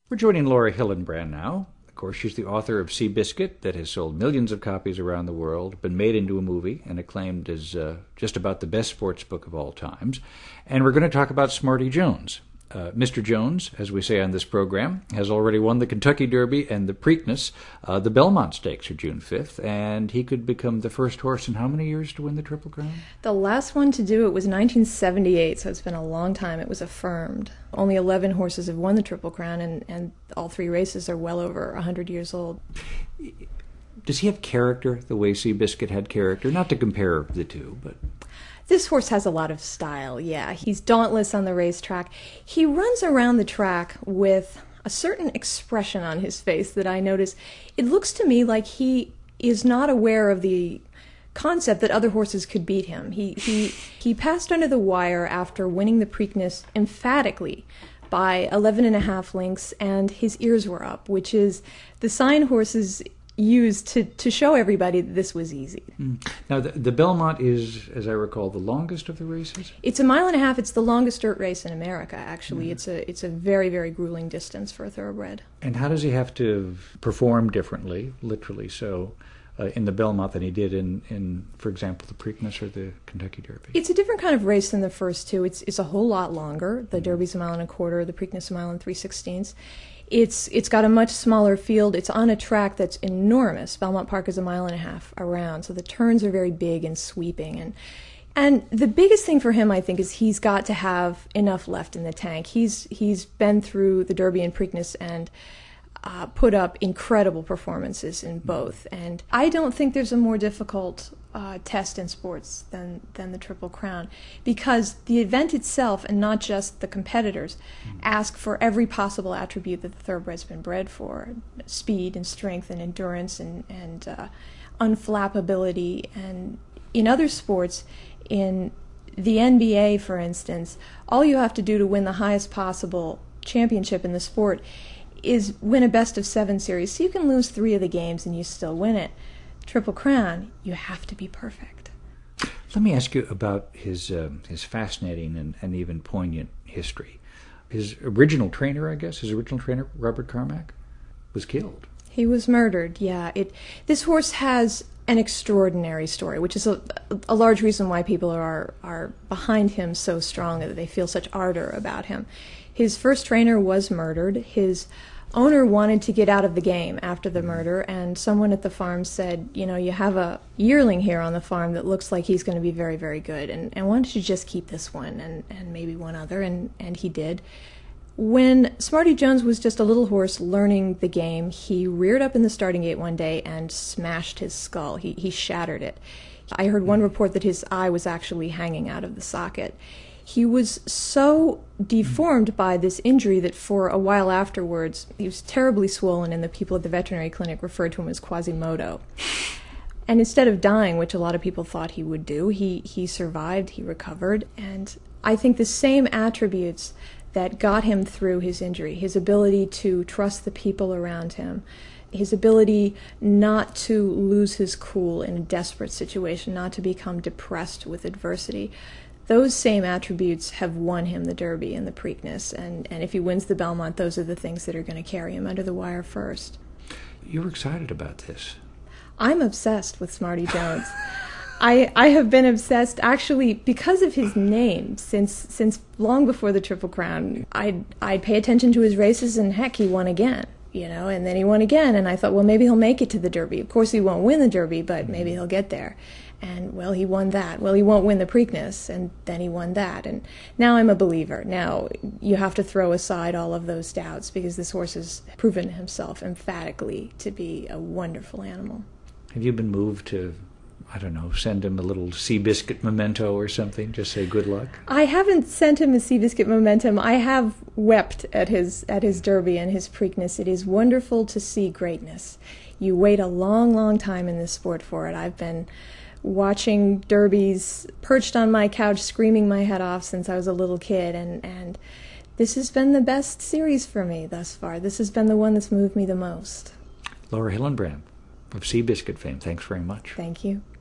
We're joining Laura Hillenbrand now. Of course, she's the author of Seabiscuit, that has sold millions of copies around the world, been made into a movie, and acclaimed as just about the best sports book of all times. And we're going to talk about Smarty Jones. Mr. Jones, as we say on this program, has already won the Kentucky Derby and the Preakness. The Belmont Stakes are June 5th, and he could become the first horse in how many years to win the Triple Crown? The last one to do it was 1978, so it's been a long time. It was affirmed. Only 11 horses have won the Triple Crown, and all three races are well over 100 years old. Does he have character the way Seabiscuit had character? Not to compare the two, but... This horse has a lot of style, yeah. He's dauntless on the racetrack. He runs around the track with a certain expression on his face that I notice. It looks to me like he is not aware of the concept that other horses could beat him. He passed under the wire after winning the Preakness emphatically by 11.5 lengths, and his ears were up, which is the sign horses used to show everybody that this was easy. Now, the Belmont is, as I recall, the longest of the races? It's 1.5 miles. It's the longest dirt race in America, actually. It's a very, very grueling distance for a thoroughbred. And how does he have to perform differently, literally so, in the Belmont than he did in, for example, the Preakness or the Kentucky Derby? It's a different kind of race than the first two. It's a whole lot longer. The Derby's 1.25 miles, the Preakness 1 mile and 3/16. It's got a much smaller field. It's on a track that's enormous. Belmont Park is 1.5 miles around, so the turns are very big and sweeping. And the biggest thing for him, I think, is he's got to have enough left in the tank. He's been through the Derby and Preakness and put up incredible performances in both. And I don't think there's a more difficult test in sports than the Triple Crown, because the event itself, and not just the competitors, ask for every possible attribute that the thoroughbred's been bred for: speed and strength and endurance and unflappability. And in other sports, in the NBA, for instance, all you have to do to win the highest possible championship in the sport is win a best-of-7 series. So you can lose 3 of the games and you still win it. Triple Crown, you have to be perfect. Let me ask you about his fascinating and even poignant history. His original trainer, Robert Carmack, was killed. He was murdered, yeah. This horse has an extraordinary story, which is a large reason why people are behind him so strongly, that they feel such ardor about him. His first trainer was murdered. His owner wanted to get out of the game after the murder, and someone at the farm said, you have a yearling here on the farm that looks like he's going to be very, very good, and why don't you just keep this one and maybe one other, and he did. When Smarty Jones was just a little horse learning the game, he reared up in the starting gate one day and smashed his skull. He shattered it. I heard one report that his eye was actually hanging out of the socket. He was so deformed by this injury that for a while afterwards, he was terribly swollen, and the people at the veterinary clinic referred to him as Quasimodo. And instead of dying, which a lot of people thought he would do, he survived, he recovered. And I think the same attributes that got him through his injury, his ability to trust the people around him, his ability not to lose his cool in a desperate situation, not to become depressed with adversity, those same attributes have won him the Derby and the Preakness, and if he wins the Belmont, those are the things that are going to carry him under the wire first. You're excited about this. I'm obsessed with Smarty Jones. I have been obsessed, actually, because of his name, since long before the Triple Crown. I'd pay attention to his races, and heck, he won again, and then he won again, and I thought, well, maybe he'll make it to the Derby. Of course, he won't win the Derby, but maybe he'll get there. And, well, he won that. Well, he won't win the Preakness, and then he won that. And now I'm a believer. Now you have to throw aside all of those doubts, because this horse has proven himself emphatically to be a wonderful animal. Have you been moved to, send him a little Seabiscuit memento or something? Just say good luck? I haven't sent him a Seabiscuit memento. I have wept at his Derby and his Preakness. It is wonderful to see greatness. You wait a long, long time in this sport for it. I've been watching derbies perched on my couch screaming my head off since I was a little kid, and this has been the best series for me thus far. This has been the one that's moved me the most. Laura Hillenbrand of Seabiscuit fame, thanks very much. Thank you.